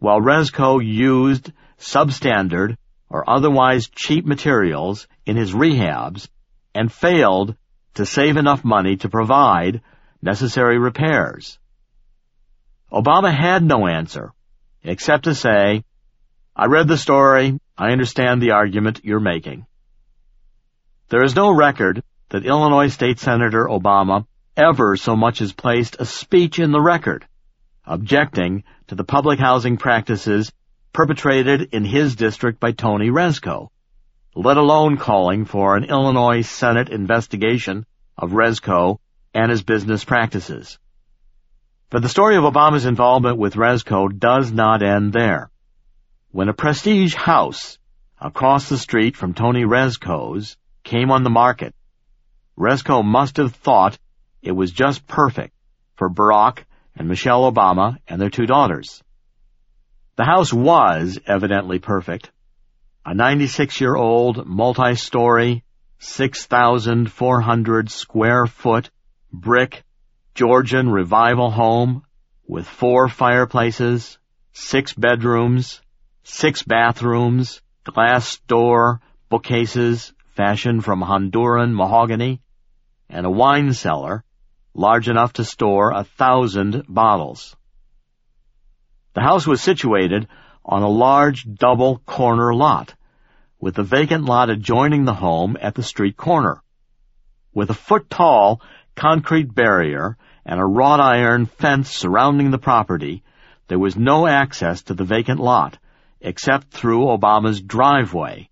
while Resco used substandard or otherwise cheap materials in his rehabs and failed to save enough money to provide necessary repairs. Obama had no answer, except to say, "I read the story. I understand the argument you're making." There is no record that Illinois State Senator Obama ever so much as placed a speech in the record, objecting to the public housing practices perpetrated in his district by Tony Resco, let alone calling for an Illinois Senate investigation of Resco and his business practices. But the story of Obama's involvement with Resco does not end there. When a prestige house across the street from Tony Resco's came on the market, Resco must have thought it was just perfect for Barack and Michelle Obama and their 2 daughters. The house was evidently perfect. A 96-year-old, multi-story, 6,400 square foot, brick, Georgian revival home with 4 fireplaces, 6 bedrooms, 6 bathrooms, glass door, bookcases fashioned from Honduran mahogany, and a wine cellar large enough to store 1,000 bottles. The house was situated on a large double corner lot, with the vacant lot adjoining the home at the street corner. With a foot-tall concrete barrier and a wrought iron fence surrounding the property, there was no access to the vacant lot, except through Obama's driveway.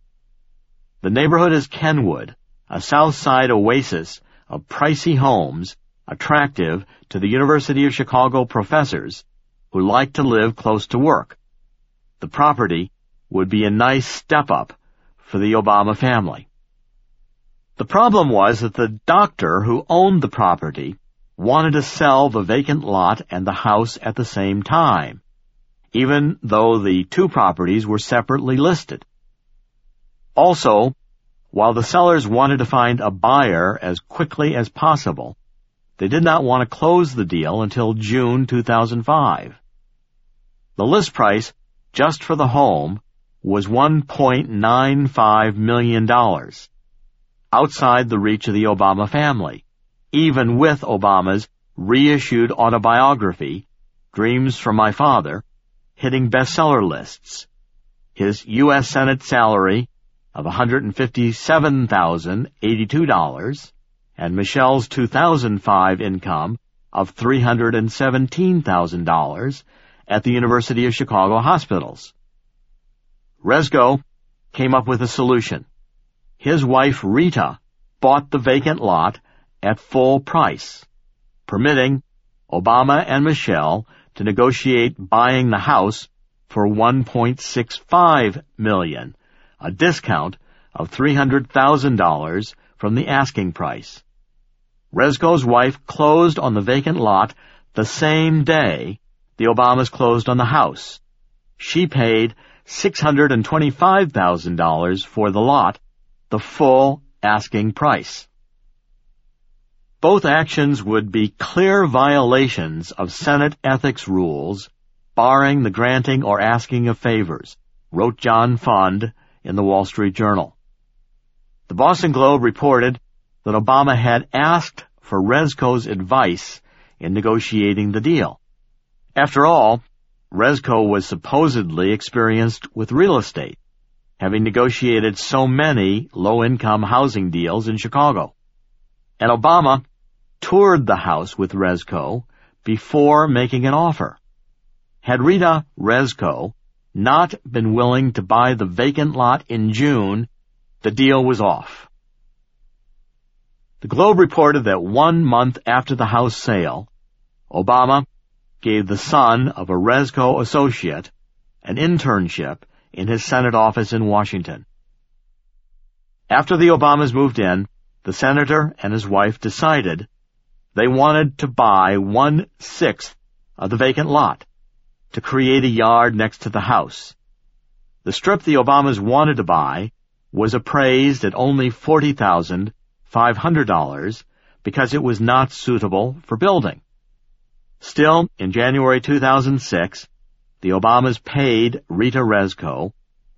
The neighborhood is Kenwood, a South Side oasis of pricey homes attractive to the University of Chicago professors who like to live close to work. The property would be a nice step-up for the Obama family. The problem was that the doctor who owned the property wanted to sell the vacant lot and the house at the same time, even though the 2 properties were separately listed. Also, while the sellers wanted to find a buyer as quickly as possible, they did not want to close the deal until June 2005. The list price just for the home was $1.95 million, outside the reach of the Obama family, even with Obama's reissued autobiography, Dreams from My Father, hitting bestseller lists, his U.S. Senate salary of $157,082, and Michelle's 2005 income of $317,000 at the University of Chicago hospitals. Resco came up with a solution. His wife Rita bought the vacant lot at full price, permitting Obama and Michelle to negotiate buying the house for $1.65 million, a discount of $300,000 from the asking price. Resco's wife closed on the vacant lot the same day the Obamas closed on the house. She paid $625,000 for the lot, the full asking price. Both actions would be clear violations of Senate ethics rules barring the granting or asking of favors, wrote John Fund in the Wall Street Journal. The Boston Globe reported that Obama had asked for Resco's advice in negotiating the deal. After all, Resco was supposedly experienced with real estate, having negotiated so many low-income housing deals in Chicago. And Obama toured the house with Resco before making an offer. Had Rita Resco not been willing to buy the vacant lot in June, the deal was off. The Globe reported that 1 month after the house sale, Obama gave the son of a Resco associate an internship in his Senate office in Washington. After the Obamas moved in, the senator and his wife decided they wanted to buy 1/6 of the vacant lot to create a yard next to the house. The strip the Obamas wanted to buy was appraised at only $40,500 because it was not suitable for building. Still, in January 2006, the Obamas paid Rita Rezko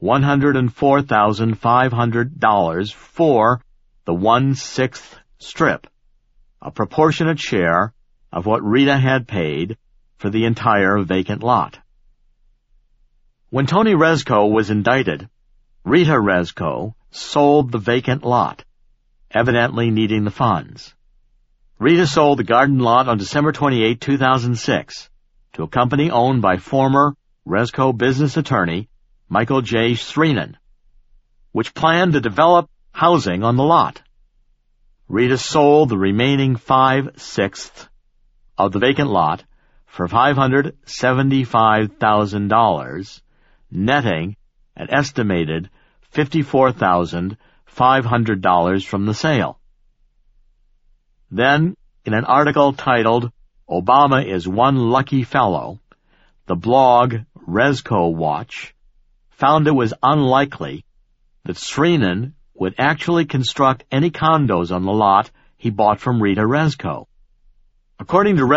$104,500 for the 1/6 strip, a proportionate share of what Rita had paid for the entire vacant lot. When Tony Rezko was indicted, Rita Rezko sold the vacant lot, evidently needing the funds. Rita sold the garden lot on December 28, 2006, to a company owned by former Rezko business attorney Michael J. Sreenan, which planned to develop housing on the lot. Rita sold the remaining 5/6 of the vacant lot for $575,000, netting an estimated $54,500 from the sale. Then, in an article titled, "Obama is One Lucky Fellow," the blog Rezko Watch found it was unlikely that Sreenan would actually construct any condos on the lot he bought from Rita Rezko. According to